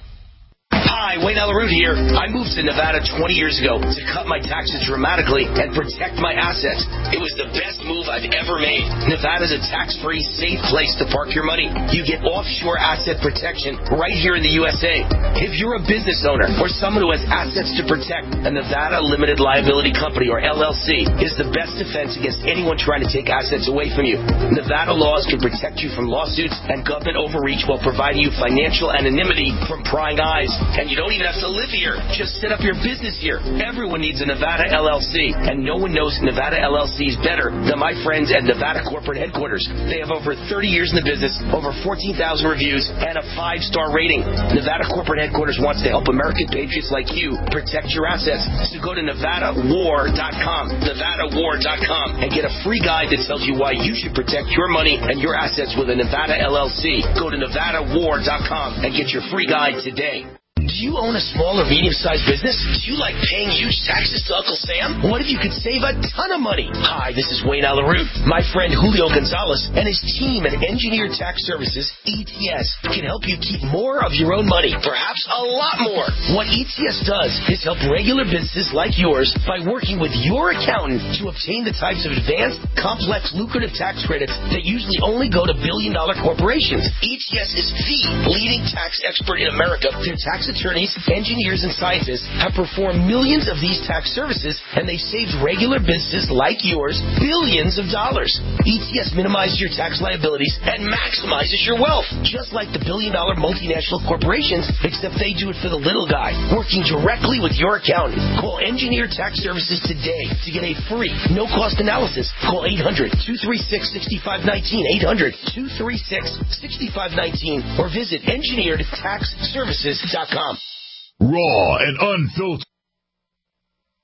Hi, Wayne Allen Root here. I moved to Nevada twenty years ago to cut my taxes dramatically and protect my assets. It was the best move I've ever made. Nevada's a tax-free, safe place to park your money. You get offshore asset protection right here in the U S A. If you're a business owner or someone who has assets to protect, a Nevada Limited Liability Company, or L L C, is the best defense against anyone trying to take assets away from you. Nevada laws can protect you from lawsuits and government overreach while providing you financial anonymity from prying eyes. And you don't even have to live here. Just set up your business here. Everyone needs a Nevada L L C, and no one knows Nevada L L C is better than my friends at Nevada Corporate Headquarters. They have over thirty years in the business, over fourteen thousand reviews, and a five-star rating. Nevada Corporate Headquarters wants to help American patriots like you protect your assets. So go to Nevada War dot com, Nevada War dot com, and get a free guide that tells you why you should protect your money and your assets with a Nevada L L C. Go to Nevada War dot com and get your free guide today. Do you own a small or medium-sized business? Do you like paying huge taxes to Uncle Sam? What if you could save a ton of money? Hi, this is Wayne Allen Root. My friend Julio Gonzalez and his team at Engineered Tax Services, E T S, can help you keep more of your own money, perhaps a lot more. What E T S does is help regular businesses like yours by working with your accountant to obtain the types of advanced, complex, lucrative tax credits that usually only go to billion-dollar corporations. E T S is the leading tax expert in America. Their tax attorneys, engineers, and scientists have performed millions of these tax services, and they saved regular businesses like yours billions of dollars. E T S minimizes your tax liabilities and maximizes your wealth, just like the billion-dollar multinational corporations, except they do it for the little guy, working directly with your accountant. Call Engineered Tax Services today to get a free, no-cost analysis. Call eight hundred, two three six, six five one nine, eight hundred, two three six, six five one nine, or visit engineered tax services dot com. Raw and unfiltered.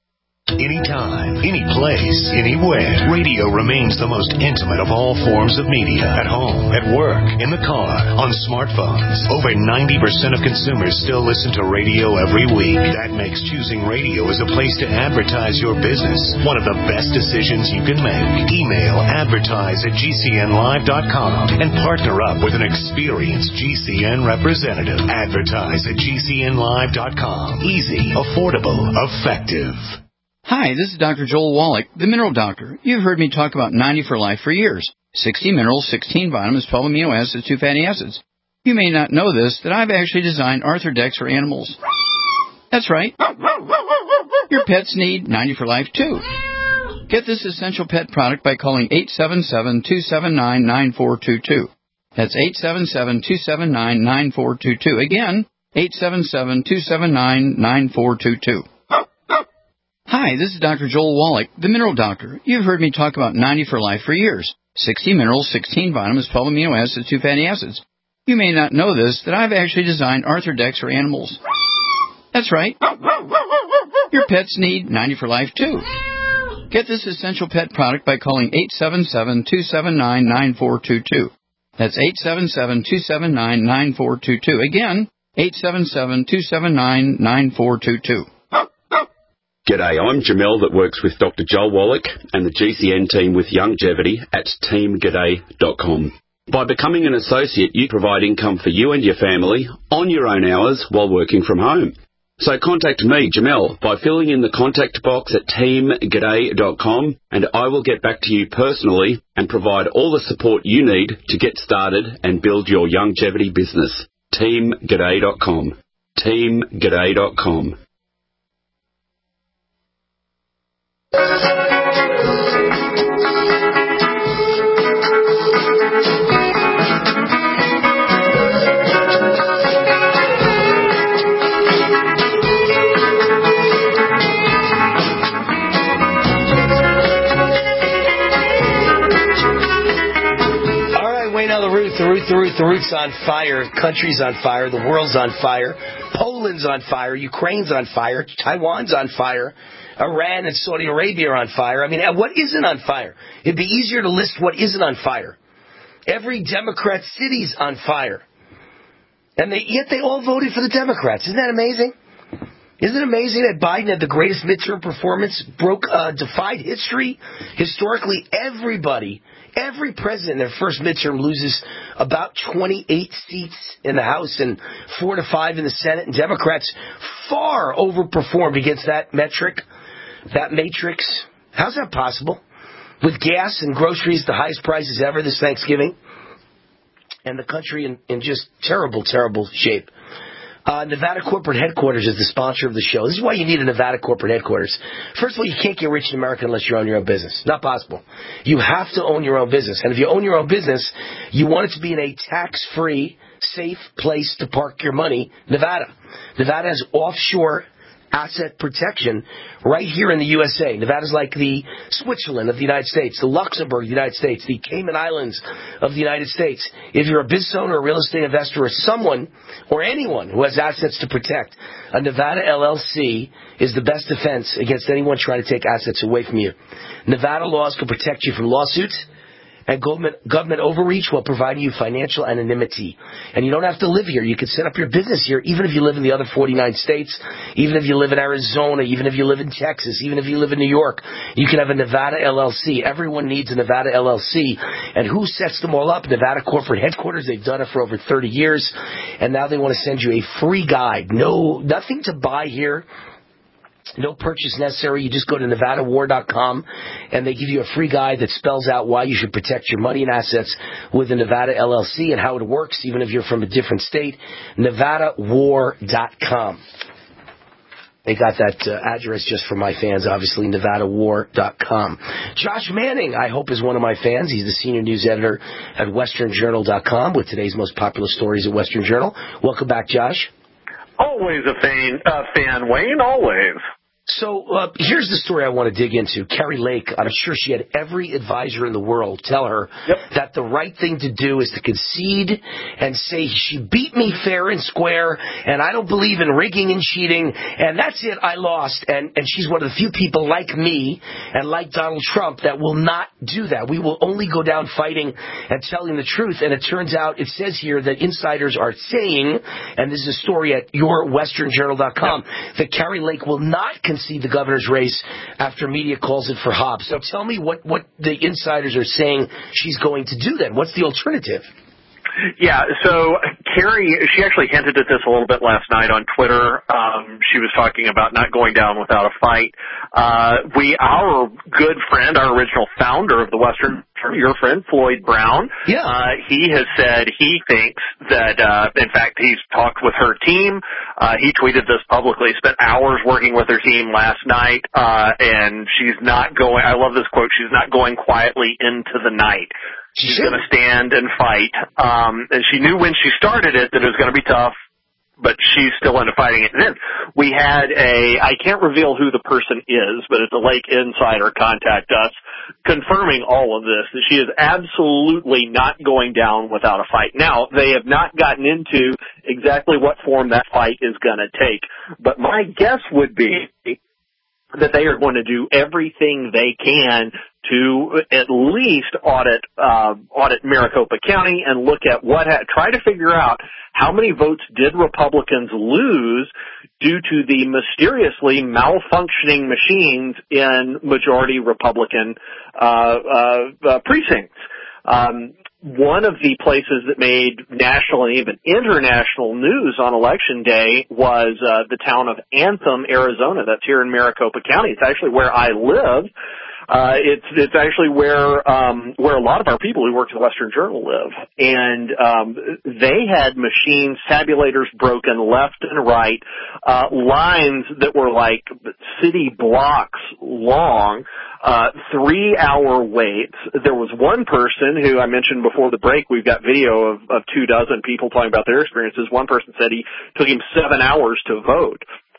Anytime, any place, anywhere. Radio remains the most intimate of all forms of media. At home, at work, in the car, on smartphones. Over ninety percent of consumers still listen to radio every week. That makes choosing radio as a place to advertise your business one of the best decisions you can make. Email advertise at G C N live dot com and partner up with an experienced G C N representative. Advertise at G C N live dot com. Easy, affordable, effective. Hi, this is Doctor Joel Wallach, the Mineral Doctor. You've heard me talk about ninety for Life for years. sixty minerals, sixteen vitamins, twelve amino acids, two fatty acids. You may not know this, that I've actually designed Arthrodex for animals. That's right. Your pets need ninety for Life, too. Get this essential pet product by calling eight seven seven, two seven nine, nine four two two. That's eight seven seven, two seven nine, nine four two two. Again, eight seven seven, two seven nine, nine four two two. Hi, this is Doctor Joel Wallach, the Mineral Doctor. You've heard me talk about ninety for Life for years. sixty minerals, sixteen vitamins, twelve amino acids, two fatty acids. You may not know this, that I've actually designed Arthrodex for animals. That's right. Your pets need ninety for Life, too. Get this essential pet product by calling eight seven seven, two seven nine, nine four two two. That's eight seven seven, two seven nine, nine four two two. Again, eight seven seven, two seven nine, nine four two two. G'day, I'm Jamel that works with Doctor Joel Wallach and the G C N team with Longevity at team g'day dot com. By becoming an associate, you provide income for you and your family on your own hours while working from home. So contact me, Jamel, by filling in the contact box at team g'day dot com, and I will get back to you personally and provide all the support you need to get started and build your longevity business. team g'day dot com. team g'day dot com. The root, the root, the root's on fire. Country's on fire. The world's on fire. Poland's on fire. Ukraine's on fire. Taiwan's on fire. Iran and Saudi Arabia are on fire. I mean, what isn't on fire? It'd be easier to list what isn't on fire. Every Democrat city's on fire. And they, yet they all voted for the Democrats. Isn't that amazing? Isn't it amazing that Biden had the greatest midterm performance, broke, uh, defied history? Historically, everybody, every president in their first midterm loses about twenty-eight seats in the House and four to five in the Senate, and Democrats far overperformed against that metric, that matrix. How's that possible? With gas and groceries, the highest prices ever this Thanksgiving, and the country in, in just terrible, terrible shape. Uh, Nevada Corporate Headquarters is the sponsor of the show. This is why you need a Nevada Corporate Headquarters. First of all, you can't get rich in America unless you own your own business. Not possible. You have to own your own business. And if you own your own business, you want it to be in a tax-free, safe place to park your money, Nevada. Nevada has offshore asset protection right here in the U S A. Nevada's like the Switzerland of the United States, the Luxembourg of the United States, the Cayman Islands of the United States. If you're a business owner, a real estate investor, or someone or anyone who has assets to protect, a Nevada L L C is the best defense against anyone trying to take assets away from you. Nevada laws can protect you from lawsuits and government, government overreach while providing you financial anonymity. And you don't have to live here. You can set up your business here, even if you live in the other forty-nine states, even if you live in Arizona, even if you live in Texas, even if you live in New York. You can have a Nevada L L C. Everyone needs a Nevada L L C. And who sets them all up? Nevada Corporate Headquarters. They've done it for over thirty years. And now they want to send you a free guide. No, nothing to buy here. No purchase necessary. You just go to Nevada war dot com, and they give you a free guide that spells out why you should protect your money and assets with a Nevada L L C and how it works, even if you're from a different state. Nevada war dot com. They got that uh, address just for my fans, obviously, Nevada war dot com. Josh Manning, I hope, is one of my fans. He's the senior news editor at Western Journal dot com with today's most popular stories at Western Journal. Welcome back, Josh. Always a fan, uh, fan, Wayne, always. So uh, here's the story I want to dig into. Carrie Lake, I'm sure she had every advisor in the world tell her yep. that the right thing to do is to concede and say she beat me fair and square, and I don't believe in rigging and cheating, and that's it, I lost. And, and she's one of the few people like me and like Donald Trump that will not do that. We will only go down fighting and telling the truth. And it turns out, it says here that insiders are saying, and this is a story at your western journal dot com, yep. that Carrie Lake will not concede the governor's race after media calls it for Hobbs. So tell me what, what the insiders are saying she's going to do then. What's the alternative? Yeah, so Carrie, she actually hinted at this a little bit last night on Twitter. Um, she was talking about not going down without a fight. Uh, we, our good friend, our original founder of the Western, your friend, Floyd Brown, yeah. uh, he has said he thinks that, uh, in fact, he's talked with her team. Uh, he tweeted this publicly, spent hours working with her team last night, uh, and she's not going, I love this quote, she's not going quietly into the night. She's going to stand and fight. Um, and she knew when she started it that it was going to be tough, but she's still into fighting it. And then we had a, I can't reveal who the person is, but it's a Lake insider contact us confirming all of this, that she is absolutely not going down without a fight. Now, they have not gotten into exactly what form that fight is going to take, but my guess would be that they are going to do everything they can to at least audit uh, audit Maricopa County and look at what ha- try to figure out how many votes did Republicans lose due to the mysteriously malfunctioning machines in majority Republican uh, uh, uh, precincts. Um, one of the places that made national and even international news on Election Day was uh, the town of Anthem, Arizona. That's here in Maricopa County. It's actually where I live. Uh, it's, it's actually where, um, where a lot of our people who work at the Western Journal live. And, um, they had machines, tabulators broken left and right, uh, lines that were like city blocks long, uh, three hour waits. There was one person who I mentioned before the break, we've got video of, of two dozen people talking about their experiences. One person said he took him seven hours to vote.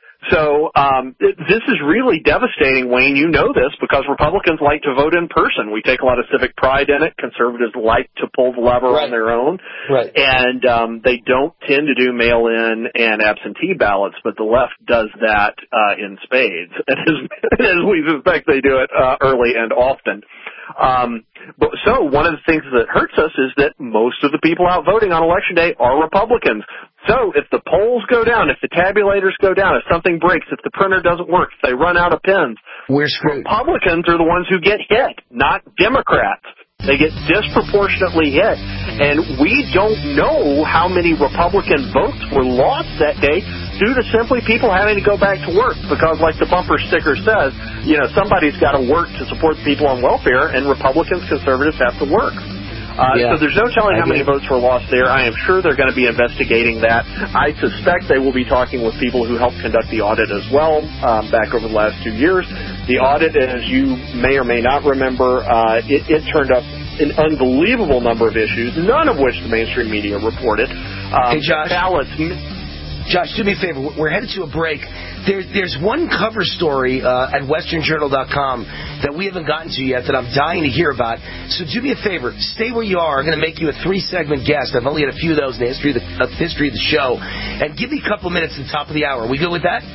So um, it, this is really devastating, Wayne. You know this because Republicans like to vote in person. We take a lot of civic pride in it. Conservatives like to pull the lever right. on their own. Right. And um, they don't tend to do mail-in and absentee ballots, but the left does that uh, in spades. And as, as we suspect, they do it uh, early and often. Um, but so one of the things that hurts us is that most of the people out voting on Election Day are Republicans. So if the polls go down, if the tabulators go down, if something breaks, if the printer doesn't work, if they run out of pens, we're screwed. Republicans are the ones who get hit, not Democrats. They get disproportionately hit. And we don't know how many Republican votes were lost that day due to simply people having to go back to work. Because like the bumper sticker says, you know, somebody's got to work to support the people on welfare, and Republicans, conservatives have to work. Uh, yeah. So there's no telling how many votes were lost there. I am sure they're going to be investigating that. I suspect they will be talking with people who helped conduct the audit as well um, back over the last two years. The audit, as you may or may not remember, uh, it, it turned up an unbelievable number of issues, none of which the mainstream media reported. Um, hey, Josh. Ballots. Josh, do me a favor. We're headed to a break. There, there's one cover story uh, at western journal dot com that we haven't gotten to yet that I'm dying to hear about. So do me a favor. Stay where you are. I'm going to make you a three-segment guest. I've only had a few of those in the history of the, uh, history of the show. And give me a couple minutes at the top of the hour. Are we good with that?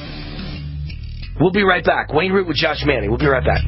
We'll be right back. Wayne Root with Josh Manning. We'll be right back.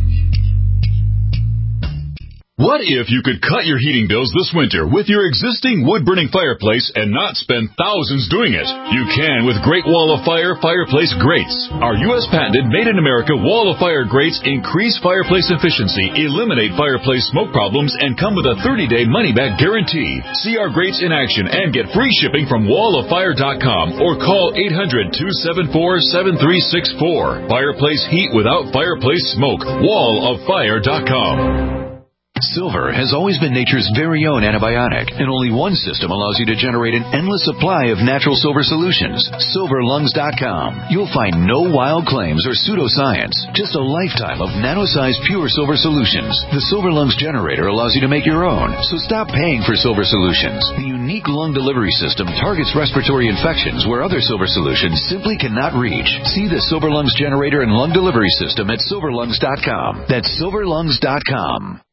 What if you could cut your heating bills this winter with your existing wood-burning fireplace and not spend thousands doing it? You can with Great Wall of Fire Fireplace Grates. Our U S patented made-in-America Wall of Fire grates increase fireplace efficiency, eliminate fireplace smoke problems, and come with a thirty-day money-back guarantee. See our grates in action and get free shipping from wall of fire dot com or call eight hundred, two seven four, seven three six four. Fireplace heat without fireplace smoke. wall of fire dot com. Silver has always been nature's very own antibiotic, and only one system allows you to generate an endless supply of natural silver solutions. silver lungs dot com. You'll find no wild claims or pseudoscience, just a lifetime of nano-sized pure silver solutions. The Silver Lungs generator allows you to make your own, so stop paying for silver solutions. The unique lung delivery system targets respiratory infections where other silver solutions simply cannot reach. See the Silver Lungs generator and lung delivery system at silver lungs dot com. That's silver lungs dot com.